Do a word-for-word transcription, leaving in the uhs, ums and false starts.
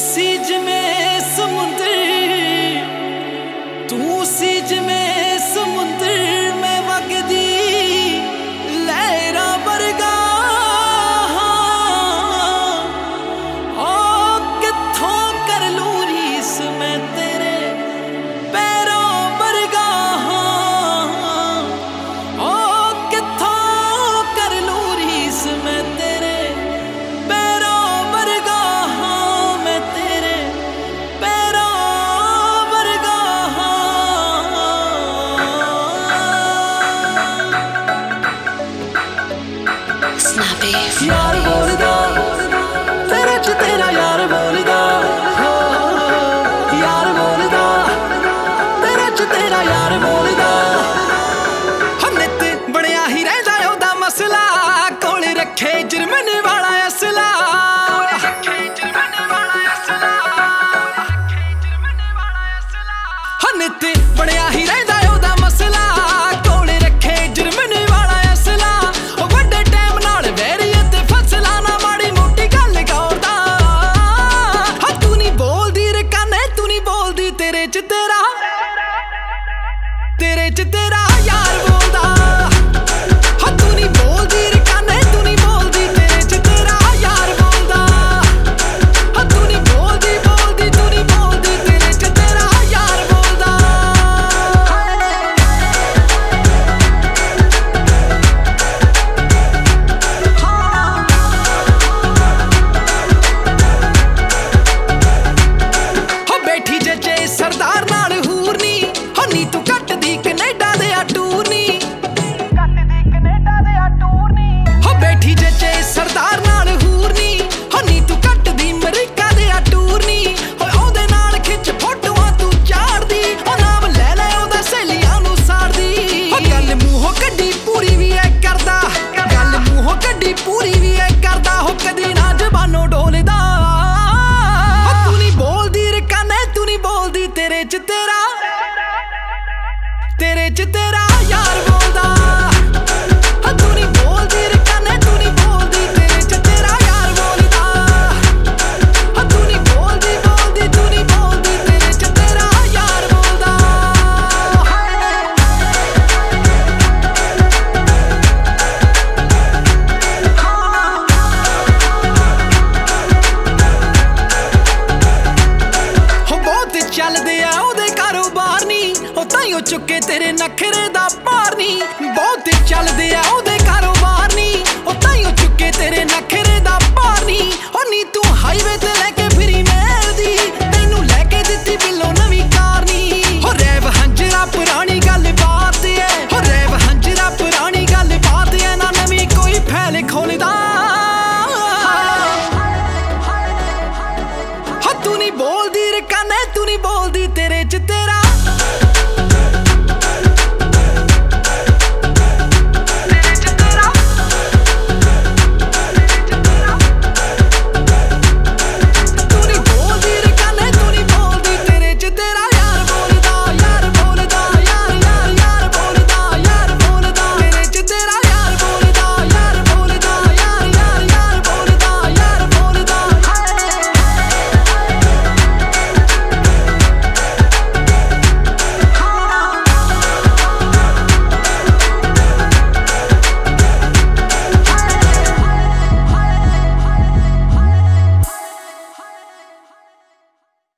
सी जिमें समुंदर, तू सी जिमें समुंदर मैं वगदी लहरां वर्गा। ओ कित्थों कर लूं रीस मैं तेरे पैरों वर्गा। ओ कित्थों कर लूं रीस मैं तेरे पैरों वर्गा। मैं तेरे पैरों वर्गा। यार बोलदा तेरे च तेरा यार बोलदा, यार बोलदा तेरे च तेरा यार बोलदा। नित बणिया ही रहिंदा ओहदा मसला, कोल रखे जर्मन वाला असला। नित बणिया ही रहिंदा ओहदा मसला, कोल रखे जर्मन वाला असला। वड्डे टाइम नाल वैरी ते फसला ना माड़ी मोटी गल करदा। तू नहीं बोलदी रे काने तू नहीं बोलदी, तेरे च तेरा तेरे च तेरा यार बोलदा। तू नहीं बोलदी रे काने तू नहीं बोलदी, तेरे च तेरा यार बोलदा। तू नहीं बोलदी बोलदी तू नहीं बोलदी, तेरे च तेरा यार बोलदा। हो बैठी जजे सरदार नाल हूर नी, हो नी तू कटदी कनेडा दे आ टूर नी। हो बैठी जजे सरदार नाल हूर नी, हो नी तू कटदी अमरीका दे आ टूर नी। हो ओहदे नाल खिच फोटोआं तू चाड़दी, ओ नाम ले ले ओहदा सहेलियां नू साड़दी। हो गल मूंहों कड्डी पूरी भी ऐ करदा, गल मूंहों कड्डी पूरी भी ऐ करदा। हो कदी ना जबानों डोलदा। तू नहीं बोलदी रे काने तू नहीं बोलदी, तेरे च तेरा तेरे च तेरा यार बोलदा। तू नहीं बोलदी रे काने तू नहीं बोलदी, तेरे च तेरा यार बोलदा। तू नहीं बोलदी बोलदी तू नहीं बोलदी, तेरे च तेरा यार बोलदा। हो बहुत चलदे आ ओहदे कारोबार नी, ओ ताईं चुके तेरे नखरे दा भार नी।